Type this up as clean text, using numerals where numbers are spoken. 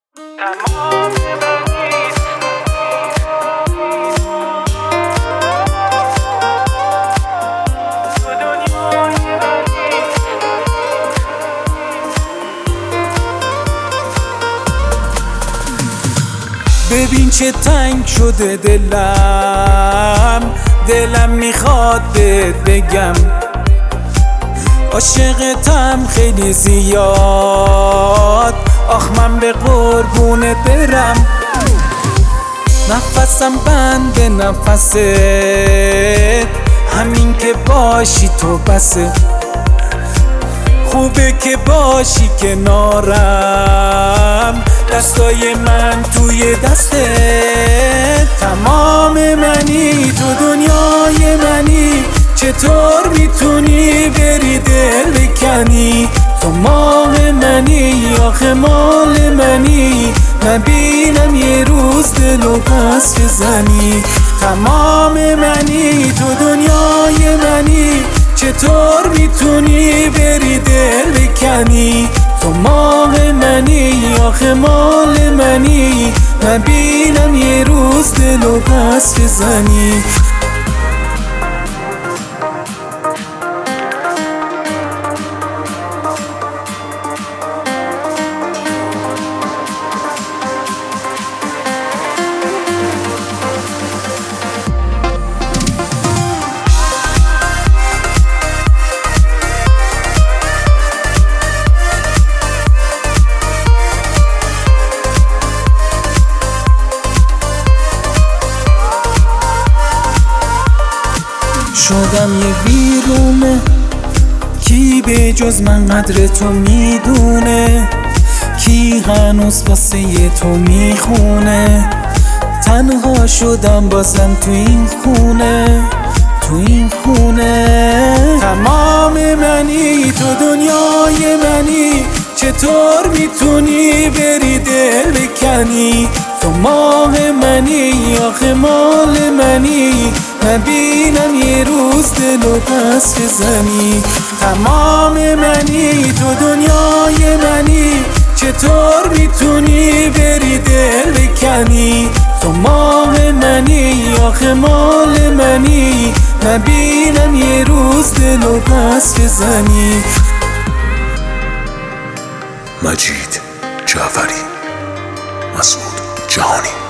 تمام منی تو دنیای منی. ببین چه تنگ شده دلم میخواد بهت بگم عاشقتم خیلی زیاد، آخ من به قربونت برم. نفسم بند نفست، همین که باشی تو بسه. خوبه که باشی کنارم، دستای من توی دستت. تمام منی تو دنیای منی، چطور میتونی بری دل بکنی؟ تو ماه منی آخه مال منی، نبینم یه روز دلو پس بزنی. تمام منی تو دنیای منی، چطور میتونی بری دل بکنی؟ تو ماه منی آخه مال منی، نبینم یه روز دلو پس بزنی. شدم یه ویرونه، کی به جز من قدر تو میدونه؟ کی هنوز واسه تو میخونه؟ تنها شدم بازم تو این خونه، تو این خونه. تمام منی تو دنیای منی، چطور میتونی بری دل بکنی؟ تو ماه منی آخه مال منی، نبینم یه روز دلو پس بزنی. تمام منی تو دنیای منی، چطور میتونی بری دل بکنی؟ تو ماه منی آخه مال منی، نبینم یه روز دلو پس بزنی. مجید جعفری، مسعود جهانی.